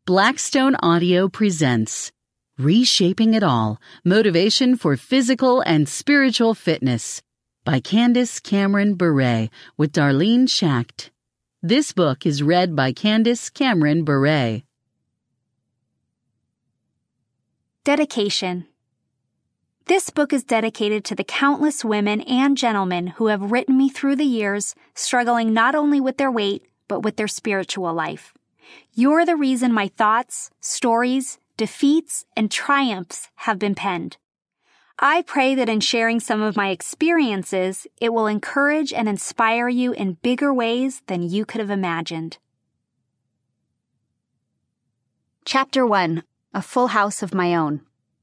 Blackstone Audio presents Reshaping It All, Motivation for Physical and Spiritual Fitness by Candace Cameron Bure with Darlene Schacht. This book is read by Candace Cameron Bure. Dedication. This book is dedicated to the countless women and gentlemen who have written me through the years, struggling not only with their weight, but with their spiritual life. You're the reason my thoughts, stories, defeats, and triumphs have been penned. I pray that in sharing some of my experiences, it will encourage and inspire you in bigger ways than you could have imagined. Chapter 1. A Full House of My Own.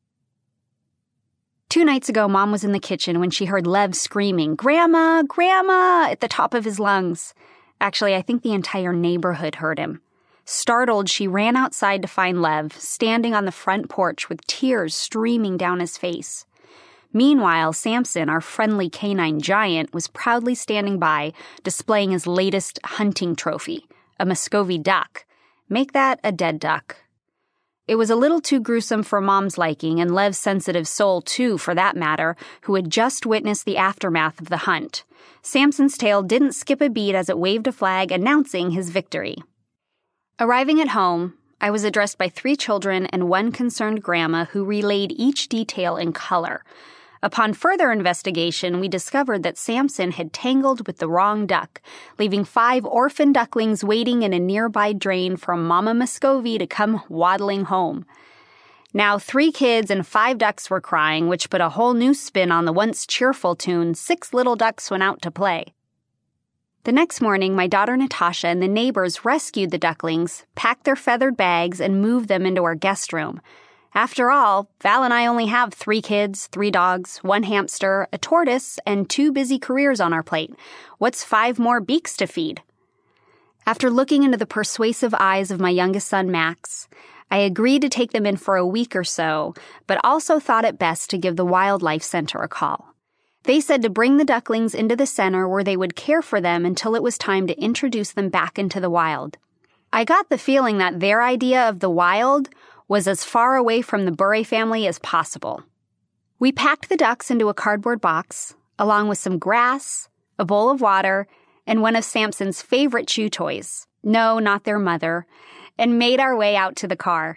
2 nights ago, Mom was in the kitchen when she heard Lev screaming, "Grandma! Grandma!" at the top of his lungs. Actually, I think the entire neighborhood heard him. Startled, she ran outside to find Lev, standing on the front porch with tears streaming down his face. Meanwhile, Samson, our friendly canine giant, was proudly standing by, displaying his latest hunting trophy, a Muscovy duck. Make that a dead duck. It was a little too gruesome for Mom's liking, and Lev's sensitive soul, too, for that matter, who had just witnessed the aftermath of the hunt. Samson's tail didn't skip a beat as it waved a flag announcing his victory. Arriving at home, I was addressed by 3 children and 1 concerned grandma who relayed each detail in color. Upon further investigation, we discovered that Samson had tangled with the wrong duck, leaving 5 orphan ducklings waiting in a nearby drain for Mama Muscovy to come waddling home. Now 3 kids and 5 ducks were crying, which put a whole new spin on the once cheerful tune, "Six Little Ducks Went Out to Play." The next morning, my daughter Natasha and the neighbors rescued the ducklings, packed their feathered bags, and moved them into our guest room. After all, Val and I only have 3 kids, 3 dogs, 1 hamster, a tortoise, and 2 busy careers on our plate. What's 5 more beaks to feed? After looking into the persuasive eyes of my youngest son, Max, I agreed to take them in for a week or so, but also thought it best to give the Wildlife Center a call. They said to bring the ducklings into the center where they would care for them until it was time to introduce them back into the wild. I got the feeling that their idea of the wild was as far away from the Bure family as possible. We packed the ducks into a cardboard box, along with some grass, a bowl of water, and one of Samson's favorite chew toys. No, not their mother, and made our way out to the car.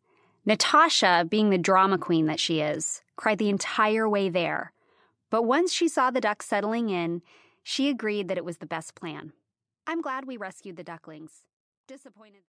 Natasha, being the drama queen that she is, cried the entire way there. But once she saw the ducks settling in, she agreed that it was the best plan. I'm glad we rescued the ducklings. Disappointed.